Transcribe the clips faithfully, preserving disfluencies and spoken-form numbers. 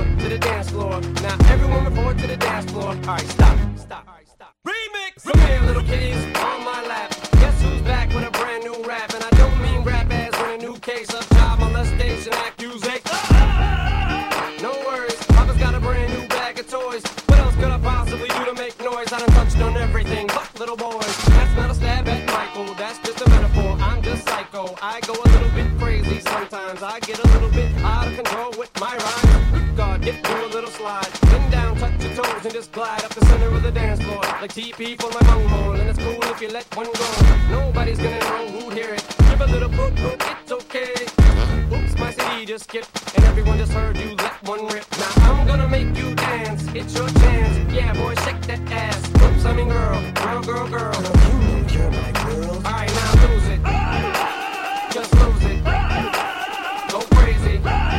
report to the dance floor. Now everyone report to the dance floor. Alright, stop, stop, alright, stop. Remix! Come here, little kitties, on my lap. Guess who's back with a brand new rap? And I don't mean rap as in a new case of child molestation accusation. No worries, Papa's got a brand new bag of toys. What else could I possibly do to make noise? I done touched on everything but little boys. That's not a stab at Michael, that's just a metaphor. I'm just psycho, I go a little bit crazy sometimes. I get a little bit out of control with my rhymes. Good God, get do a little slide. Bend down, touch your toes, and just glide up the center of the dance floor. Like T P for my bunghole, and it's cool if you let one go. Nobody's gonna know who'd hear it. Give a little poop, poop, it's okay. Oops, my C D just skipped, and everyone just heard you let one rip. Now I'm gonna make you dance, it's your chance. Yeah, boy, shake that ass. Oops, I mean girl, girl, girl, girl. Girl, you know you're my girl. Alright, now lose it. Just lose it. Go crazy.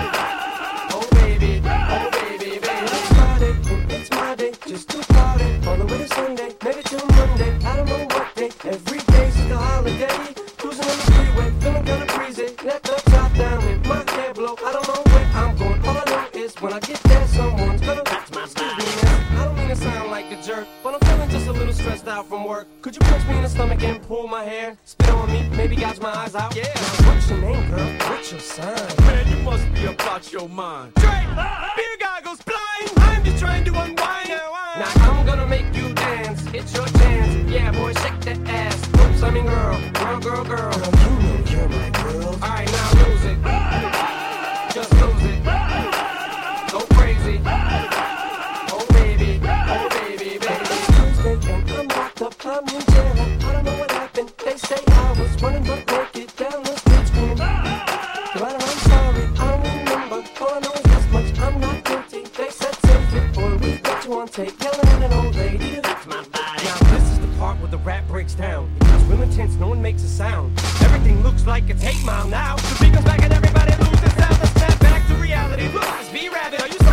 Oh baby, oh baby, baby. It's Friday, and it's my day, just to party. All the way to Sunday, maybe till Monday. I don't know what day. Every day's just a holiday. Cruising on the freeway, feeling kinda breezy. Let the top down and my hair blow. I don't know where I'm going. All I know is when I get there, someone's gonna touch my body. I don't mean to sound like a jerk, but I'm feeling just a little stressed out from work. Could you punch me in the stomach and pull my hair? Spit on me, maybe gouge my eyes out. Yeah. Now, what's your name, girl? What's your sign? Man, you must be about your mind. Drake, beer goggles blind. I'm just trying to unwind. Now I'm gonna make you dance, it's your chance. Yeah, boy, shake that ass. Oops, I mean girl, girl, girl, girl. Girl, you know you're my girl. Alright, now lose it. Just lose it. Go crazy. Oh baby, oh baby, baby. It's Tuesday and I'm locked up, I'm in jail. I don't know what happened. They say I was running butt naked down the street screaming. But I'm sorry, I don't remember. All I know is this much, I'm not guilty. They said save it, boy, we got you on tape. Yelling at an old lady. That's my body. Now this is the part where the rap breaks down. It gets real intense, no one makes a sound. Everything looks like it's eight mile now. The beat comes back and everybody loses sound. Let's snap back to reality. Look, it's B-Rabbit, are you